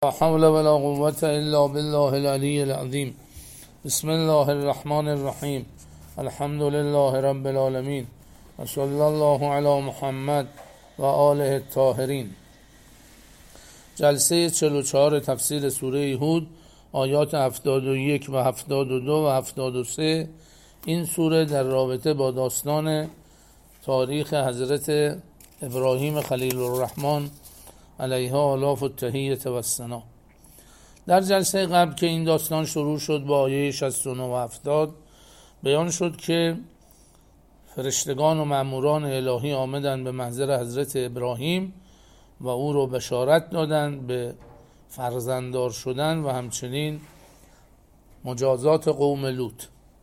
لا حول ولا قوة الا بالله العلی العظیم. بسم الله الرحمن الرحیم. الحمد لله رب العالمین و صلی الله علی محمد و آله الطاهرین. جلسه 44 تفسیر سوره هود، آیات 71 و 72 و 73. این سوره در رابطه با داستان تاریخ حضرت ابراهیم خلیل الرحمن علیه آلاف التحیة و الثنا. در جلسه قبل که این داستان شروع شد با آیه 69 و 70 بیان شد که فرشتگان و مأموران الهی آمدند به محضر حضرت ابراهیم و او رو بشارت دادند به فرزنددار شدن و همچنین مجازات قوم لوط.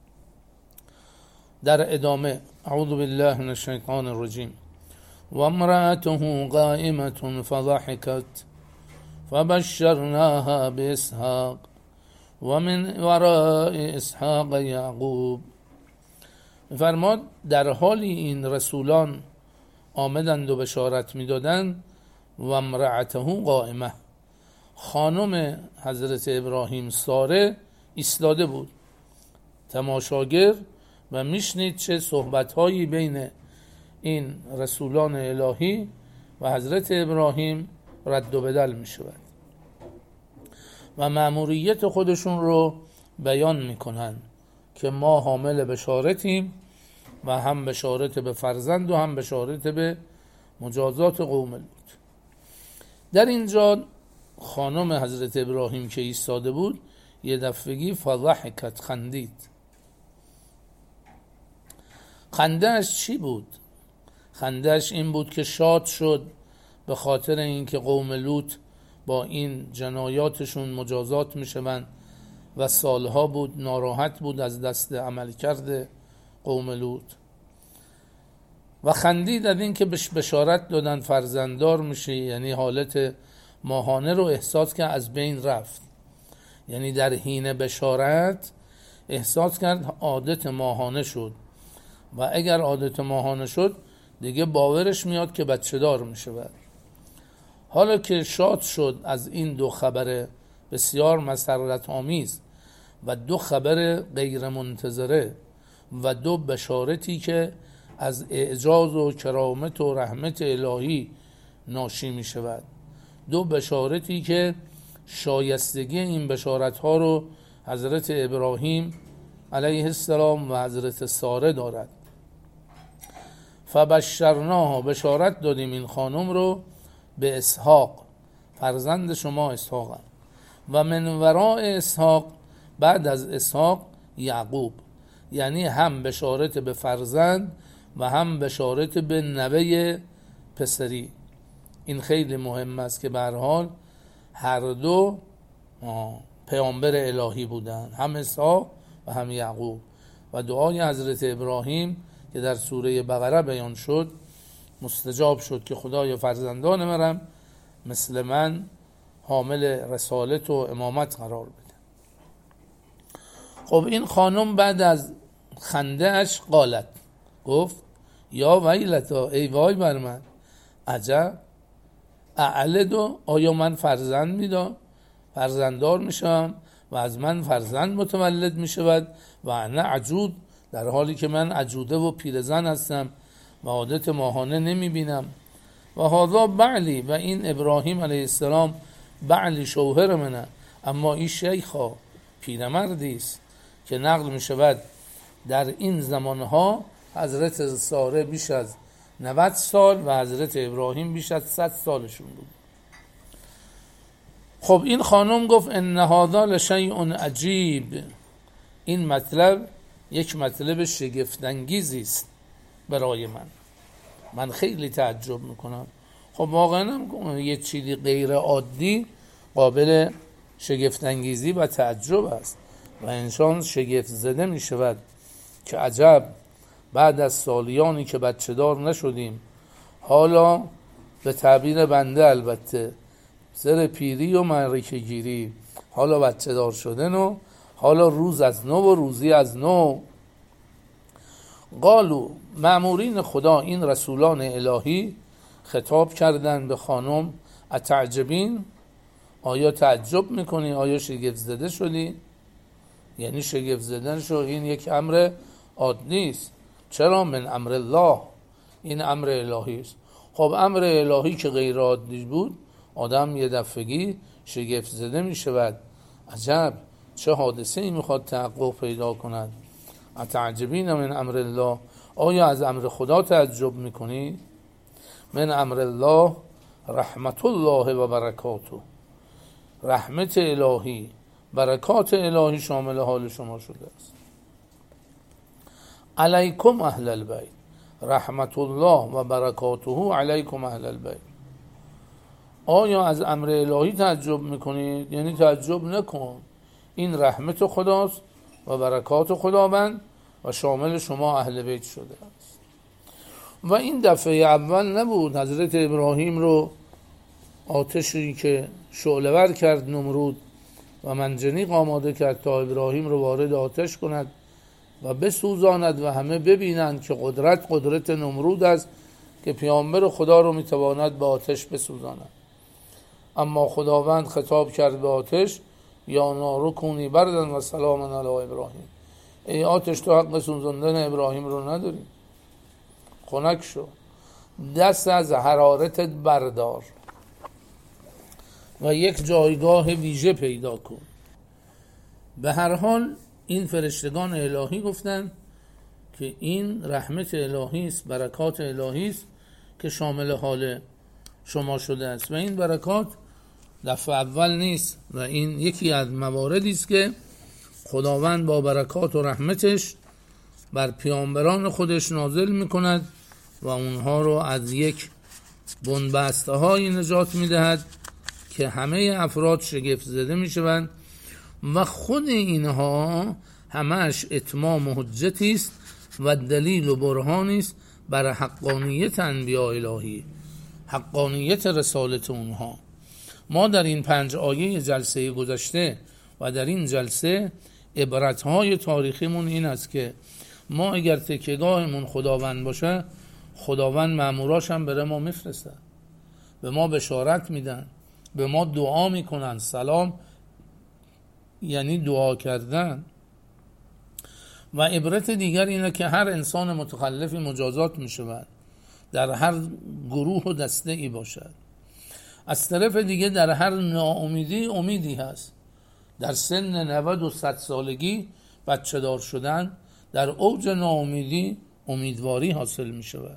در ادامه اعوذ بالله من الشیطان الرجیم. و امرأته قائمة فضحكت فبشرناها بإسحاق و من وراء اسحاق یعقوب. فرماد در حالی این رسولان آمدند و بشارت میدادند و امرأته قائمه، خانم حضرت ابراهیم ساره ایستاده بود تماشاگر و میشنید چه صحبت‌هایی بین این رسولان الهی و حضرت ابراهیم رد و بدل میشود و مأموریت خودشون رو بیان میکنن که ما حامل بشارتیم و هم بشارت به فرزند و هم بشارت به مجازات قوم لوط. در اینجا خانم حضرت ابراهیم که ایستاده بود یه دفعگی فضحکت، خندید. خندهش چی بود؟ خندهش این بود که شاد شد به خاطر اینکه قوم لوط با این جنایاتشون مجازات میشوند و سالها بود ناراحت بود از دست عمل کرده قوم لوط و خندید از این که بشارت دادن فرزنددار میشه، یعنی حالت ماهانه رو احساس کرد از بین رفت. یعنی در حین بشارت احساس کرد عادت ماهانه شد و اگر عادت ماهانه شد دیگه باورش میاد که بچه دار میشه. حالا که شاد شد از این دو خبر بسیار مسرت آمیز و دو خبر غیر منتظره و دو بشارتی که از اعجاز و کرامت و رحمت الهی ناشی می شود، دو بشارتی که شایستگی این بشارت ها رو حضرت ابراهیم علیه السلام و حضرت ساره دارد. فبشرناها، بشارت دادیم این خانم رو به اسحاق، فرزند شما اسحاق، و من وراء اسحاق، بعد از اسحاق یعقوب، یعنی هم بشارت به فرزند و هم بشارت به نوه پسری. این خیلی مهم است که به هر حال هر دو پیامبر الهی بودند، هم اسحاق و هم یعقوب. و دعای حضرت ابراهیم که در سوره بقره بیان شد مستجاب شد که خدای فرزندان مرم مثل من حامل رسالت و امامت قرار بده. خب این خانم بعد از خنده اش قالت، گفت یا ویلتا، ای وای بر من، عجب، اعلدو، آیا من فرزنددار میشم و از من فرزند متولد میشود و انا عجود، در حالی که من عجوده و پیرزن هستم و عادت ماهانه نمیبینم. و هذا بعلی، و این ابراهیم علیه السلام بعلی شوهر منه، اما این شیخا، پیرمردی است که نقل میشود در این زمانها حضرت ساره بیش از 90 سال و حضرت ابراهیم بیش از 100 سالشون بود. خب این خانم گفت ان هذا لشیء عجیب، این مطلب یک مطلب شگفت‌انگیزی است برای من خیلی تعجب میکنم. خب واقعا هم یه چیزی غیر عادی قابل شگفت‌انگیزی و تعجب است و انسان شگفت زده میشود که عجب، بعد از سالیانی که بچه دار نشدیم، حالا به تعبیر بنده البته سر پیری و معرکه گیری، حالا بچه دار شدن و حالا روز از نو و روزی از نو. قالو، مأمورین خدا، این رسولان الهی خطاب کردند به خانم، اتعجبین، آیا تعجب میکنی؟ آیا شگفت زده شدی؟ یعنی شگفت زدن شو این یک امر عادی نیست. چرا؟ من امر الله، این امر الهی است. خب امر الهی که غیر عادی بود، آدم یه دفعگی شگفت زده میشود. عجب چه حادثه ای میخواد تحقق پیدا کند. اتعجبین من امر الله، آیا از امر خدا تعجب میکنی؟ من امر الله رحمت الله و برکاته، رحمت الهی برکات الهی شامل حال شما شده است. علیکم اهل البیت، رحمت الله و برکاته علیکم اهل البیت. آیا از امر الهی تعجب میکنید؟ یعنی تعجب نکن، این رحمت خداست و برکات خداوند و شامل شما اهل بیت شده است. و این دفعه اول نبود حضرت ابراهیم رو آتشی که شعله‌ور کرد نمرود و منجنیق آماده کرد تا ابراهیم رو وارد آتش کند و بسوزاند و همه ببینند که قدرت نمرود است که پیامبر خدا رو میتواند به آتش بسوزاند. اما خداوند خطاب کرد به آتش: یا نار کونی بردن و سلاما علی ابراهیم. ای آتش تو حق سوزاندن ابراهیم رو نداری، خنک شو، دست از حرارتت بردار و یک جایگاه ویژه پیدا کن. به هر حال این فرشتگان الهی گفتند که این رحمت الهی است، برکات الهی است که شامل حال شما شده است. و این برکات دفعه اول نیست و این یکی از مواردی است که خداوند با برکات و رحمتش بر پیامبران خودش نازل میکند و اونها رو از یک بنبسته های نجات میدهد که همه افراد شگفت زده میشوند و خود اینها همش اتمام و حجتی است و دلیل و برهانی است بر حقانیت انبیاء الهی، حقانیت رسالت اونها. ما در این 5 آیه جلسه گذشته و در این جلسه عبرت‌های تاریخیمون این است که ما اگر تکیه‌گاهمون خداوند باشه، خداوند مأموراش هم بره ما میفرسته، به ما بشارت میدن، به ما دعا میکنن. سلام یعنی دعا کردن. و عبرت دیگر اینه که هر انسان متخلفی مجازات میشود، در هر گروه و دسته ای باشد. از طرف دیگه در هر ناامیدی امیدی هست. در سن 90 و 100 سالگی بچه دار شدن، در اوج ناامیدی امیدواری حاصل می شود.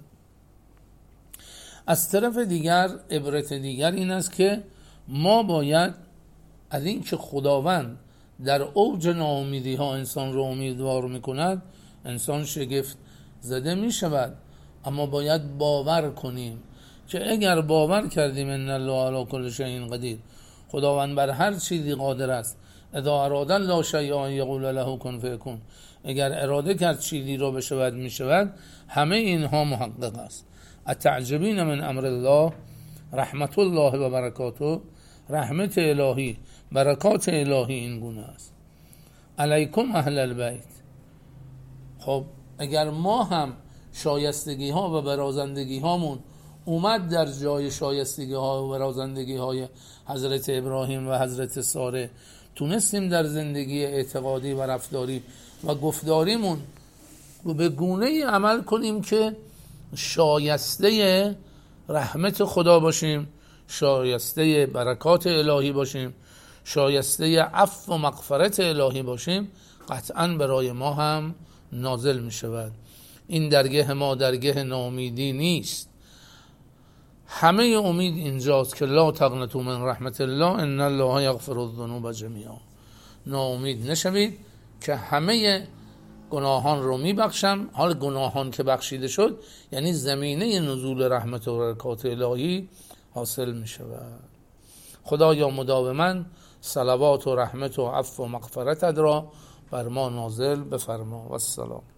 از طرف دیگر عبرت دیگر این است که ما باید از این که خداوند در اوج ناامیدی ها انسان رو امیدوار می کند، انسان شگفت زده می شود، اما باید باور کنیم که اگر باور کردیم ان الله علی کل شیء قدیر، خداوند بر هر چیزی قادر است، اذا اراد الله شیئا یقول له کن فیکون، اگر اراده کرد چیزی رو بشود میشود، همه اینها محقق است. اتعجبین من امر الله رحمت الله و برکاته، رحمت الهی برکات الهی این گونه است. علیکم اهل البیت. خب اگر ما هم شایستگی ها و برازندگی هامون اومد در جای شایستگی ها و برازندگی های حضرت ابراهیم و حضرت ساره، تونستیم در زندگی اعتقادی و رفتاری و گفتاریمون به گونه‌ای عمل کنیم که شایسته رحمت خدا باشیم، شایسته برکات الهی باشیم، شایسته عفو و مغفرت الهی باشیم، قطعاً برای ما هم نازل می شود. این درگاه ما درگاه ناامیدی نیست، همه امید اینجاست که لا تقنطوا من رحمت الله ان الله یغفر الذنوب جمیعا. ناامید نشوید که همه گناهان رو میبخشم. حال گناهان که بخشیده شد یعنی زمینه نزول رحمت و برکات الهی حاصل می شود. خدایا مداوما صلوات و رحمت و عفو و مغفرت را بر ما نازل بفرما. و السلام.